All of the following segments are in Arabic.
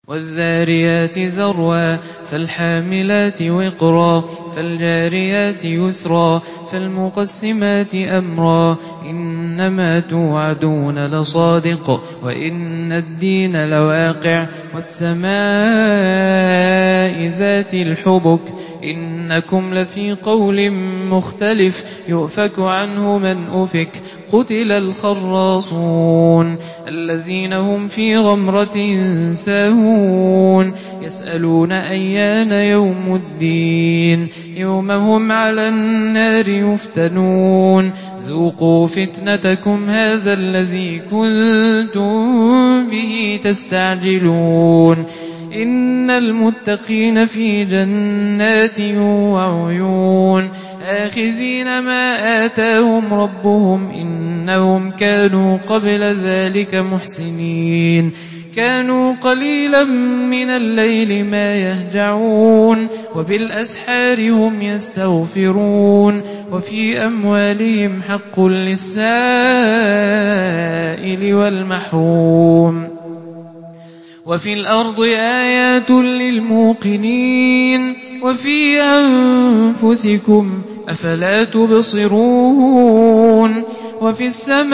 والذاريات ذروا فالحاملات وقرا فالجاريات يسرا فالمقسمات أمرا إنما توعدون لصادق وإن الدين لواقع والسماء ذات الحبك إنكم لفي قول مختلف يؤفك عنه من أفك قتل الخراصون الذين هم في غمرة ساهون يسألون أيان يوم الدين يوم هم على النار يفتنون ذوقوا فتنتكم هذا الذي كنتم به تستعجلون إن المتقين في جنات وعيون آخذين ما آتاهم ربهم إنهم كانوا قبل ذلك محسنين كانوا قليلا من الليل ما يهجعون وبالأسحار هم يستغفرون وفي أموالهم حق للسائل والمحروم وفي الأرض آيات للموقنين وفي أنفسكم أفلا تبصرون وفي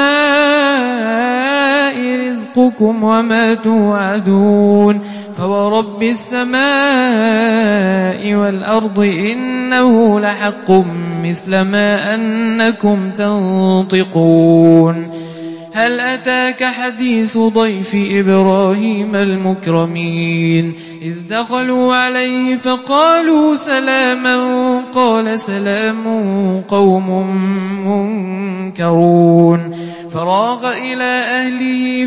السماء رزقكم وما توعدون فورب السماء والأرض إنه لحق مثل ما أنكم تنطقون هل أتاك حديث ضيف إبراهيم المكرمين إذ دخلوا عليه فقالوا سلاما قال سلام قوم منكرون فراغ إلى أهله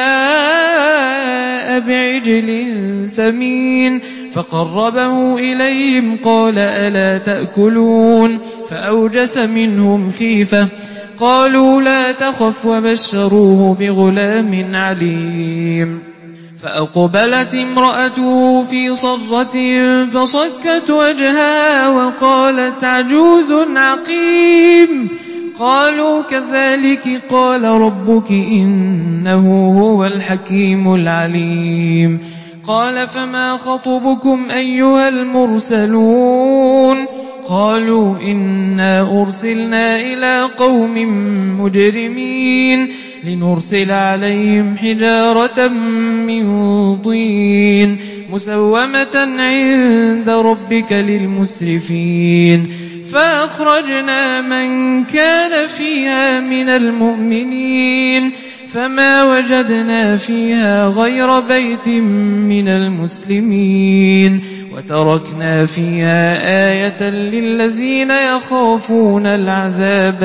فجاء بعجل سمين فقربه إليهم قال ألا تأكلون فأوجس منهم خيفة قالوا لا تخف وبشروه بغلام عليم فأقبلت امرأته في صرة فصكت وجهها وقالت عجوز عقيم قالوا كذلك قال ربك إنه هو الحكيم العليم قال فما خطبكم أيها المرسلون قالوا إنا أرسلنا إلى قوم مجرمين لنرسل عليهم حجارة من طين مسومة عند ربك للمسرفين فأخرجنا من كان فيها من المؤمنين فما وجدنا فيها غير بيت من المسلمين وتركنا فيها آية للذين يخافون العذاب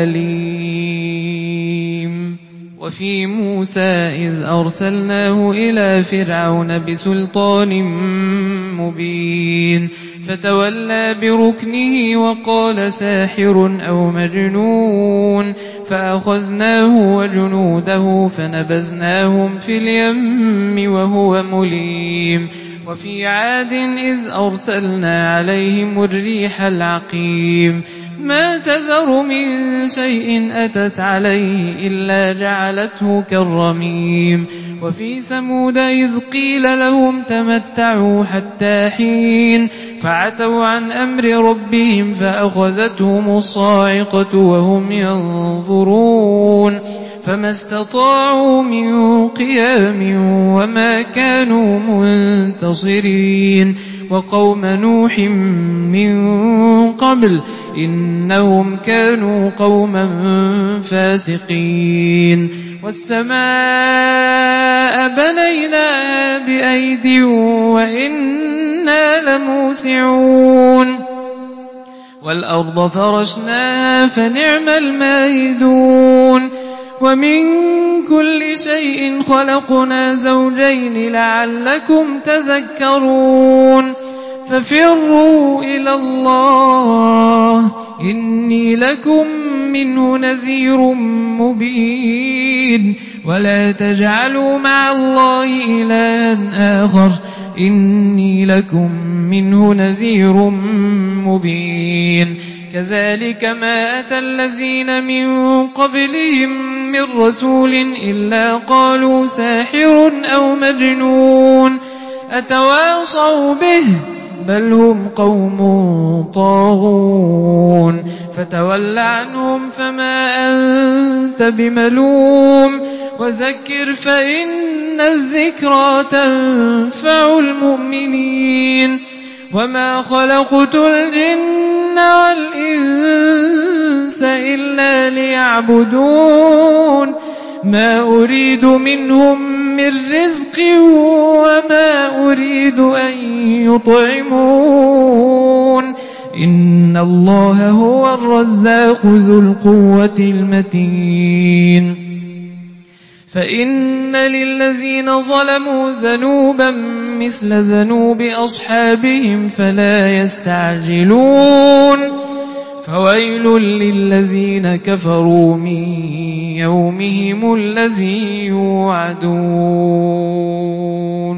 الأليم وفي موسى إذ أرسلناه إلى فرعون بسلطان مبين فتولى بركنه وقال ساحر أو مجنون فأخذناه وجنوده فنبذناهم في اليم وهو مليم وفي عاد إذ أرسلنا عليهم الريح العقيم ما تذر من شيء أتت عليه إلا جعلته كالرميم وفي ثمود إذ قيل لهم تمتعوا حتى حين فعتوا عن أمر ربهم فأخذتهم الصاعقة وهم ينظرون فما استطاعوا من قيام وما كانوا منتصرين وقوم نوح من قبل إنهم كانوا قوما فاسقين والسماء بنيناها بأيد وإنا لموسعون والأرض فرشناها فنعم الماهدون ومن كل شيء خلقنا زوجين لعلكم تذكرون ففروا إلى الله إني لكم منه نذير مبين ولا تجعلوا مع الله إلها آخر إني لكم منه نذير مبين كذلك ما أتى الذين من قبلهم من رسول إلا قالوا ساحر أو مجنون أتواصوا به بل هم قوم طاغون فتول عنهم فما أنت بملوم وذكر فإن الذكرى تنفع المؤمنين وما خلقت الجن والإنس إلا ليعبدون ما أريد منهم من رزق وما أريد أن يطعمون إن الله هو الرزاق ذو القوة المتين فإن للذين ظلموا ذنوبا مثل ذنوب أصحابهم فلا يستعجلون فويل للذين كفروا من يومهم الذي يوعدون